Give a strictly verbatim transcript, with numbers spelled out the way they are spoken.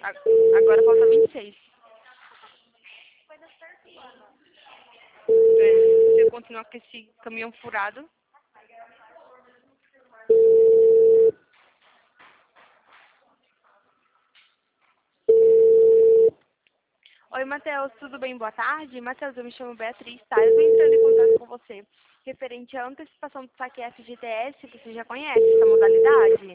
A- Agora falta vinte e seis. É, se eu continuar com esse caminhão furado. Oi, Matheus, tudo bem? Boa tarde. Matheus, eu me chamo Beatriz, tá? Eu estou entrando em contato com você referente à antecipação do saque F G T S. Você já conhece essa modalidade?